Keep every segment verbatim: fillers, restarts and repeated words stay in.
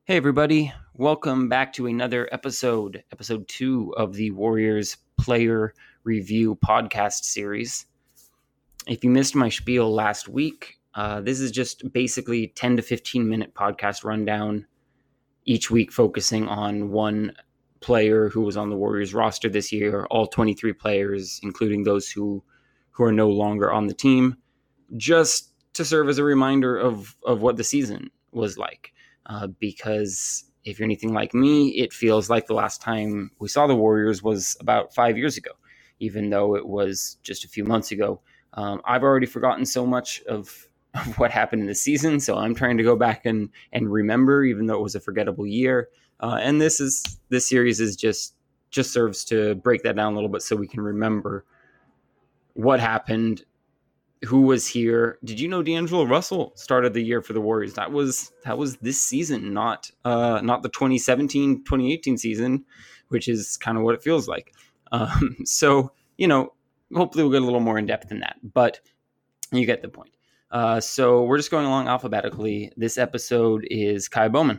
Hey, everybody. Welcome back to another episode, episode two of the Warriors Player Review podcast series. If you missed my spiel last week, uh, this is just basically ten to fifteen minute podcast rundown each week focusing on one player who was on the Warriors roster this year, all twenty-three players, including those who, who are no longer on the team, just to serve as a reminder of, of what the season was like. Uh, because if you're anything like me, it feels like the last time we saw the Warriors was about five years ago, even though it was just a few months ago. Um, I've already forgotten so much of, of what happened in the season, so I'm trying to go back and, and remember, even though it was a forgettable year. Uh, and this is this series is just just serves to break that down a little bit so we can remember what happened. Who was here? Did you know D'Angelo Russell started the year for the Warriors? That was that was this season, not uh, not the twenty seventeen twenty eighteen season, which is kind of what it feels like. Um, so, you know, hopefully we'll get a little more in depth than that, but you get the point. Uh, so we're just going along alphabetically. This episode is Ky Bowman.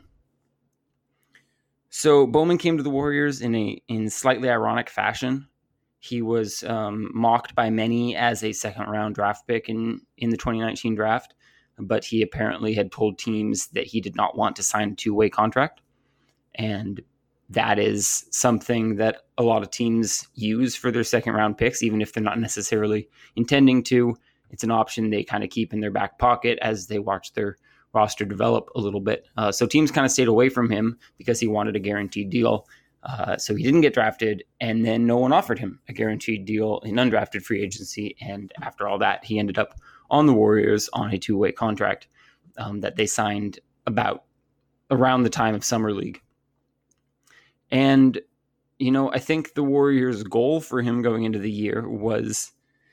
So Bowman came to the Warriors in a in slightly ironic fashion. He was um, mocked by many as a second-round draft pick in, in the twenty nineteen draft, but he apparently had told teams that he did not want to sign a two-way contract. And that is something that a lot of teams use for their second-round picks, even if they're not necessarily intending to. It's an option they kind of keep in their back pocket as they watch their roster develop a little bit. Uh, so teams kind of stayed away from him because he wanted a guaranteed deal. Uh, so he didn't get drafted, and then no one offered him a guaranteed deal in undrafted free agency. And after all that, he ended up on the Warriors on a two-way contract um, that they signed about around the time of Summer League. And, you know, I think the Warriors' goal for him going into the year was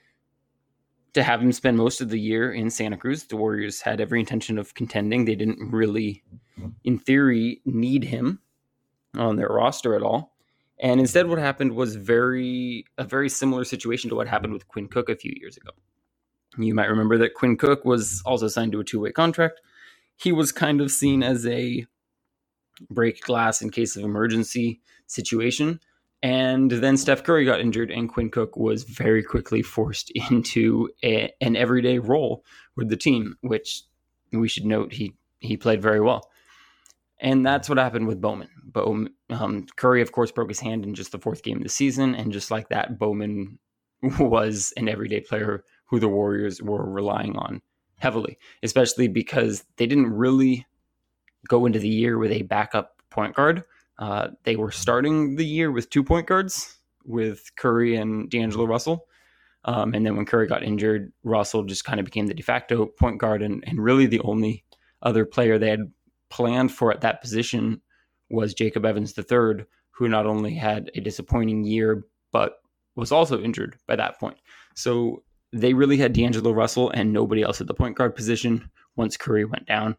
to have him spend most of the year in Santa Cruz. The Warriors had every intention of contending. They didn't really, in theory, need him on their roster at all. And instead what happened was very a very similar situation to what happened with Quinn Cook a few years ago. You might remember that Quinn Cook was also signed to a two-way contract. He was kind of seen as a break glass in case of emergency situation. And then Steph Curry got injured, and Quinn Cook was very quickly forced into a, an everyday role with the team, which we should note he he played very well. And that's what happened with Bowman. Bowman um, Curry, of course, broke his hand in just the fourth game of the season. And just like that, Bowman was an everyday player who the Warriors were relying on heavily, especially because they didn't really go into the year with a backup point guard. Uh, they were starting the year with two point guards, with Curry and D'Angelo Russell. Um, and then when Curry got injured, Russell just kind of became the de facto point guard, and, and really the only other player they had planned for at that position was Jacob Evans the third, who not only had a disappointing year, but was also injured by that point. So they really had D'Angelo Russell and nobody else at the point guard position once Curry went down.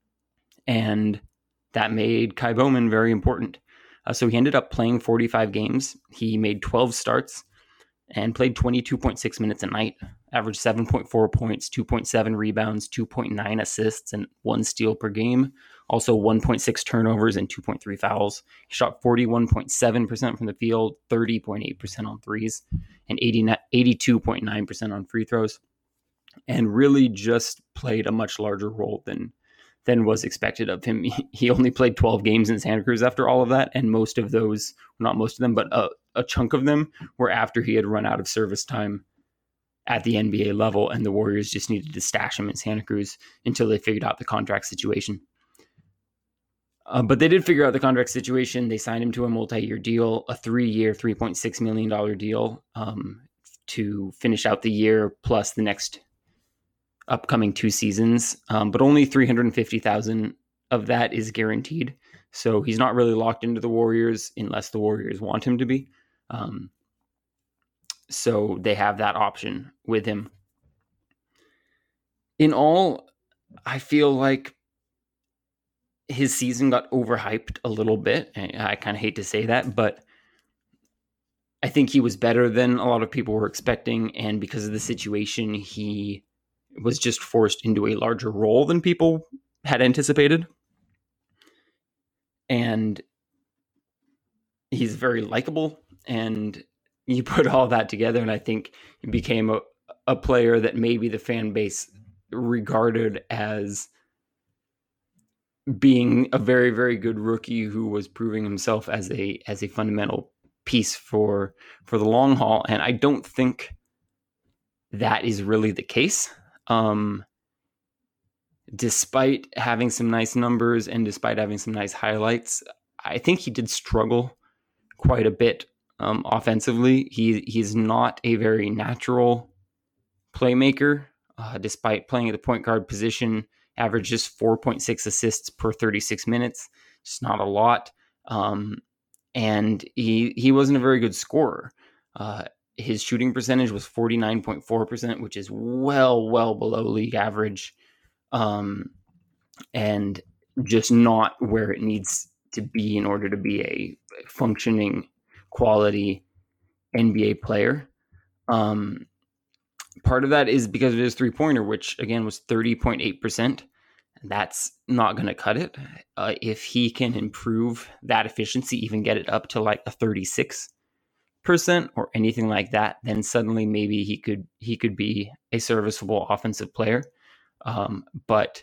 And that made Ky Bowman very important. Uh, so he ended up playing forty-five games. He made twelve starts and played twenty-two point six minutes a night, averaged seven point four points, two point seven rebounds, two point nine assists, and one steal per game. Also one point six turnovers and two point three fouls. He shot forty-one point seven percent from the field, thirty point eight percent on threes, and eighty-two point nine percent on free throws, and really just played a much larger role than than was expected of him. He only played twelve games in Santa Cruz after all of that, and most of those, not most of them, but a, a chunk of them were after he had run out of service time at the N B A level, and the Warriors just needed to stash him in Santa Cruz until they figured out the contract situation. Uh, but they did figure out the contract situation. They signed him to a multi-year deal, a three-year, three point six million dollars deal um, to finish out the year plus the next upcoming two seasons, um, but only three hundred fifty thousand dollars of that is guaranteed. So he's not really locked into the Warriors unless the Warriors want him to be. Um, so they have that option with him. In all, I feel like his season got overhyped a little bit. I kind of hate to say that, but I think he was better than a lot of people were expecting. And because of the situation, he was just forced into a larger role than people had anticipated. and he's very likable, and you put all that together, and I think he became a, a player that maybe the fan base regarded as being a very, very good rookie who was proving himself as a as a fundamental piece for for the long haul. And I don't think that is really the case. Um, despite having some nice numbers and despite having some nice highlights, I think he did struggle quite a bit um, offensively. He he's not a very natural playmaker, uh, despite playing at the point guard position. Averages four point six assists per thirty-six minutes. Just not a lot. Um, and he he wasn't a very good scorer. Uh, his shooting percentage was forty-nine point four percent, which is well, well below league average. Um, and just not where it needs to be in order to be a functioning quality N B A player. Um, part of that is because of his three-pointer, which again was thirty point eight percent. That's not going to cut it. Uh, if he can improve that efficiency, even get it up to like a thirty-six percent or anything like that, then suddenly maybe he could he could be a serviceable offensive player. Um, but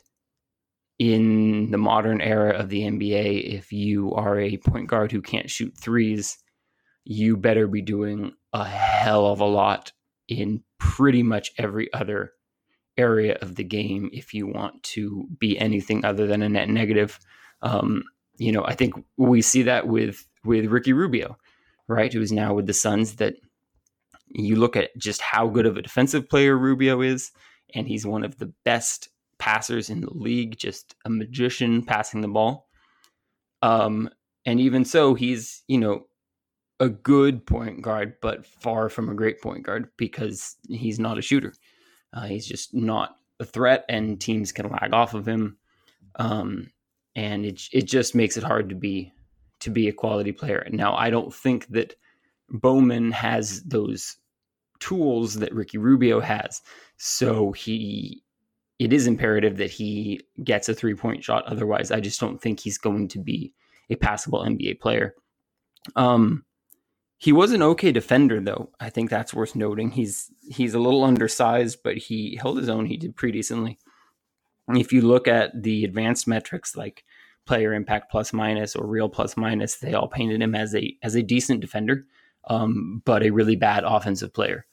in the modern era of the N B A, if you are a point guard who can't shoot threes, you better be doing a hell of a lot in pretty much every other area of the game if you want to be anything other than a net negative. Um, you know, I think we see that with with Ricky Rubio, right? Who is now with the Suns. That you look at just how good of a defensive player Rubio is, and he's one of the best passers in the league, just a magician passing the ball. Um, and even so, he's, you know, a good point guard, but far from a great point guard because he's not a shooter. Uh, he's just not a threat, and teams can lag off of him. Um, and it it just makes it hard to be to be a quality player. Now, I don't think that Bowman has those tools that Ricky Rubio has. So he it is imperative that he gets a three-point shot. Otherwise, I just don't think he's going to be a passable N B A player. Um, he was an okay defender, though. I think that's worth noting. He's he's a little undersized, but he held his own. He did pretty decently. And if you look at the advanced metrics like player impact plus minus or real plus minus, they all painted him as a as a decent defender, um, but a really bad offensive player.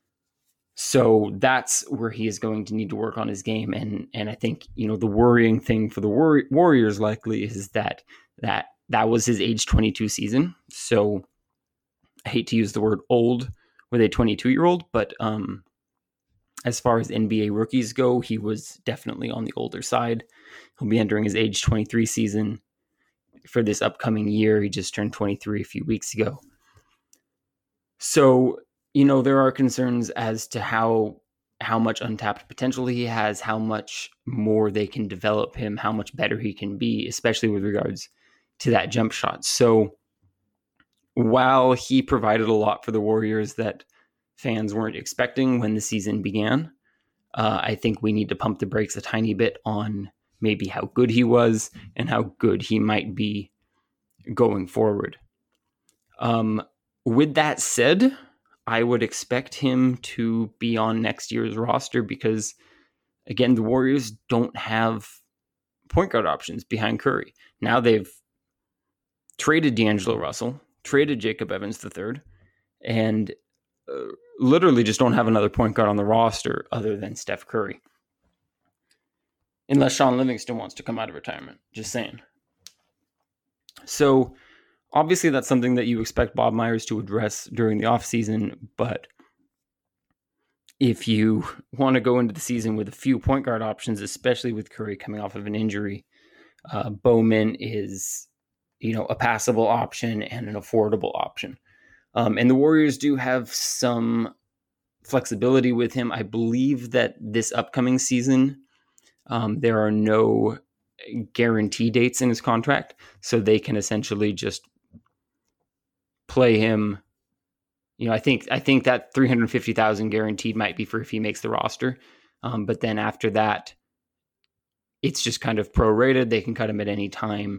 So that's where he is going to need to work on his game. And and I think, you know, the worrying thing for the War- Warriors likely is that that that was his age twenty-two season. So I hate to use the word old with a twenty-two-year-old, but um, as far as N B A rookies go, he was definitely on the older side. He'll be entering his age twenty-three season for this upcoming year. He just turned twenty-three a few weeks ago. So, you know, there are concerns as to how how much untapped potential he has, how much more they can develop him, how much better he can be, especially with regards to that jump shot. So while he provided a lot for the Warriors that fans weren't expecting when the season began, uh, I think we need to pump the brakes a tiny bit on maybe how good he was and how good he might be going forward. Um, with that said, I would expect him to be on next year's roster because, again, the Warriors don't have point guard options behind Curry. Now they've traded D'Angelo Russell, traded Jacob Evans the third, and uh, literally just don't have another point guard on the roster other than Steph Curry. Unless Sean Livingston wants to come out of retirement. Just saying. So obviously that's something that you expect Bob Myers to address during the offseason, but if you want to go into the season with a few point guard options, especially with Curry coming off of an injury, uh, Bowman is, you know, a passable option and an affordable option. Um, and the Warriors do have some flexibility with him. I believe that this upcoming season, um, there are no guarantee dates in his contract, so they can essentially just play him. You know, I think I think that three hundred fifty thousand guaranteed might be for if he makes the roster, um, but then after that, it's just kind of prorated. They can cut him at any time.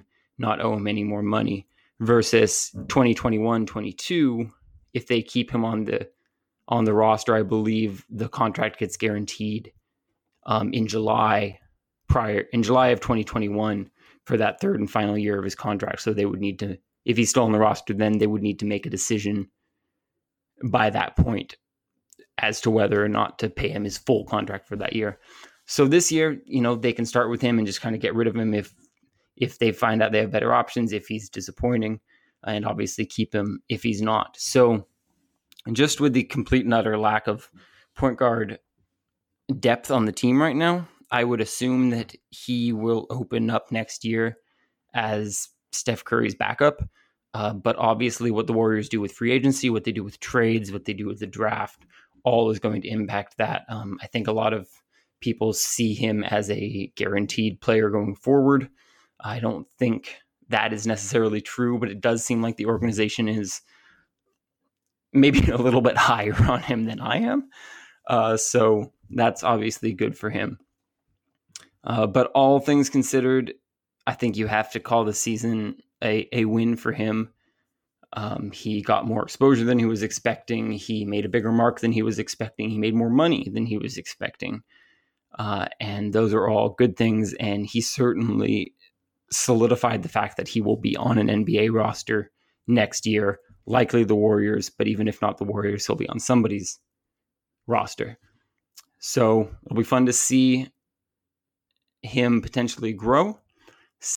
not owe him any more money, versus twenty twenty-one twenty-two, if they keep him on the on the roster, I believe the contract gets guaranteed um, in July prior in July of twenty twenty-one for that third and final year of his contract. So they would need to, if he's still on the roster, then they would need to make a decision by that point as to whether or not to pay him his full contract for that year. So this year, you know, they can start with him and just kind of get rid of him if if they find out they have better options, if he's disappointing, and obviously keep him if he's not. So just with the complete and utter lack of point guard depth on the team right now, I would assume that he will open up next year as Steph Curry's backup. Uh, but obviously what the Warriors do with free agency, what they do with trades, what they do with the draft, all is going to impact that. Um, I think a lot of people see him as a guaranteed player going forward. I don't think that is necessarily true, but it does seem like the organization is maybe a little bit higher on him than I am. Uh, so that's obviously good for him. Uh, but all things considered, I think you have to call the season a, a win for him. Um, he got more exposure than he was expecting. He made a bigger mark than he was expecting. He made more money than he was expecting. Uh, and those are all good things. And he certainly solidified the fact that he will be on an N B A roster next year, likely the Warriors, but even if not the Warriors, he'll be on somebody's roster. So it'll be fun to see him potentially grow.